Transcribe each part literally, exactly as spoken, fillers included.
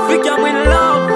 Africa I'm in love.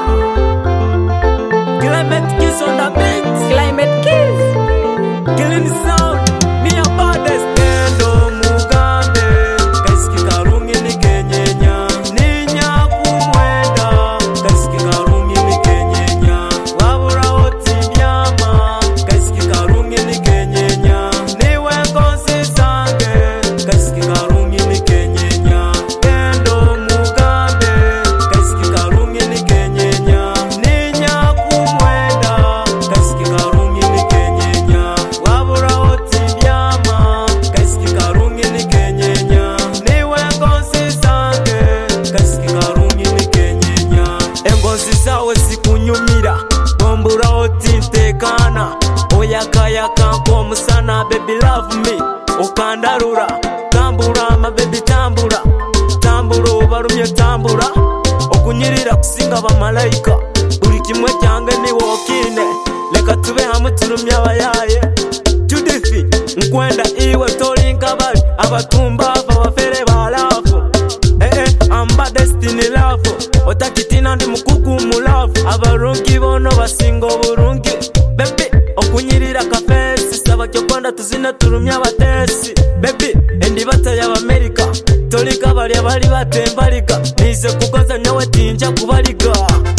Climate kiss on the beat. Climate kiss. Killing the sound. Me a baddest. Kendo Mugambe. Kaisiki karungi ni kenyenya. Ninya kumwenda. Kaisiki karungi ni kenyenya. Wabura oti byama. Kaisiki karungi ni kenyenya. Niwe ngozi sange. Kaisiki karungi ni kenyenya. Kendo Mugambe. Kaisiki karungi ni kenyenya. Ninya kumwenda. Kaisiki karungi ni kenyenya. Wabura oti byama. Kaisiki karungi ni kenyenya. Niwe ngozi sange. Kaisiki karungi ni kenyenya. Engozi zawe zikunyumira. Bombura oti ntekana. Oyakayaka nk'omusana. Baby love me. Okandarura. Tambura ma baby tambura. Tambura obalumye tambura. Okunyirira kusinga bamalayika. Buli kimwe kyange ni wokine. Leka tube hamwe tulumye abayaye. Judithi nkwenda iwe toli nkabali. Abatumba ava bafere balafu. Eh eh amba destiny love. Otakitina ndi mukugu mulafu. Abarungi bono basinga oburungi. Baby okunyirira kafesi. Saba kyokonda tuzine tulumye abatesi. Baby endibata y'Amerika. Toli kabali abali batembalika. Nize kugonza nyawe tinja kubalika.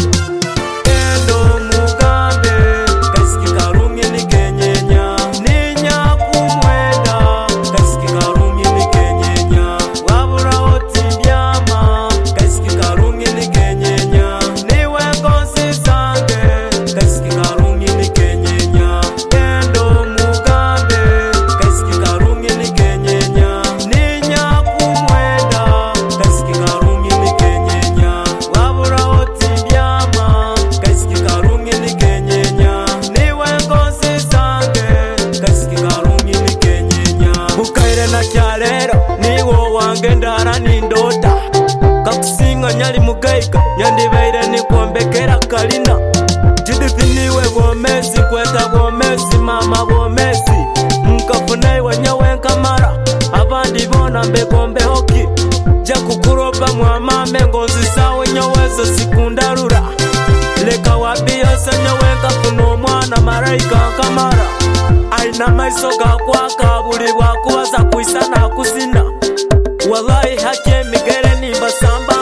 Kendo Mugambe. Kaisiki karungi ni kenyenya. Ninya kumwenda. Kaisiki karungi ni kenyenya. Wabura oti byama. Kaisiki karungi ni kenyenya. Niwe ngozi sange. Kaisiki karungi ni kenyenya. Kendo Mugambe. Kaisiki karungi ni kenyenya. Ninya kumwenda. Kaisiki karungi ni kenyenya. Wabura oti byama. Kaisiki karungi ni kenyenya. Niwe ngozi sange. Kaisiki karungi ni kenyenya. Bukaire na kyalero niwo wange ndara nindota. Kakusinga nyali mugaika nyandibaire nikwombekera kalina. Judithi niwe bwomezi kweta bwomezi mama bwomezi. Nkafuna iwe nyawe nkamara. Abandi bona mbegombe hoki. Jakukuroba mwamame ngozi sawe nyawezo sikundarura. Leka wabiyose nyawe nkafuna omwana marayika nkamara. Aina maiso gakwaka buli bwakubaza kwisa na kusina. Wallahi hake migere nimba samba